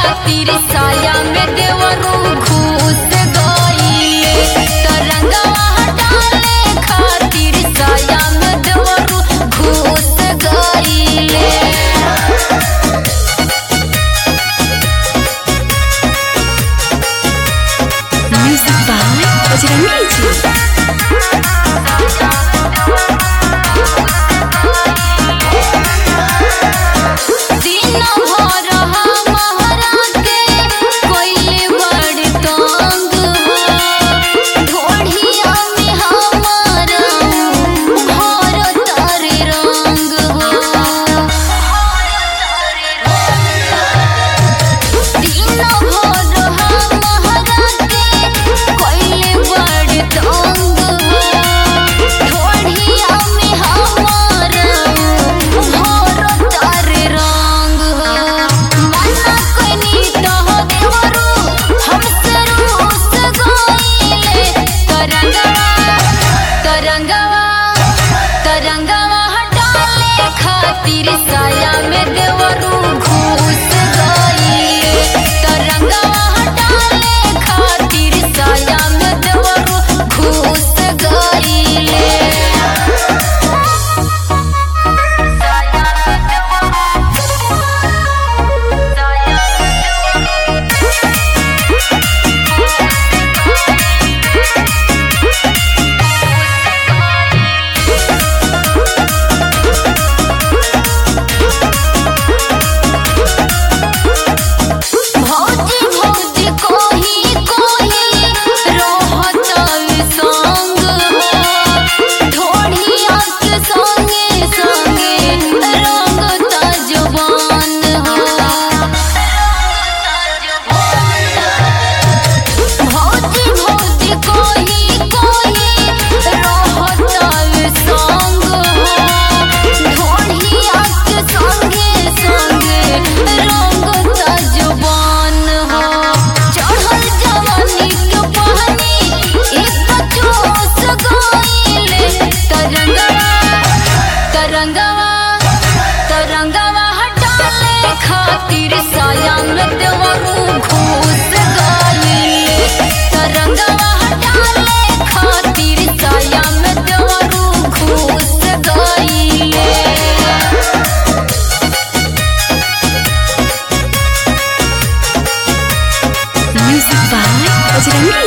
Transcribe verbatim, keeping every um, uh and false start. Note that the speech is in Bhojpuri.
खातिर साया में देवरू घुस गइले। तरंगवा हटाले खातिर साया में देवरू घुस गइले। म्यूजिक बाय बजरंगी जी। तरंगवा हटाले खातिर साया में देवरू घुस गइले। तरंगवा हटाले खातिर साया में देवरू घुस गइले। तरंगवा हटाले खातिर साया में देवरू घुस गइले। तरंगवा हटाले खातिर साया में देवरू घुस गइले। Music by Bajrangi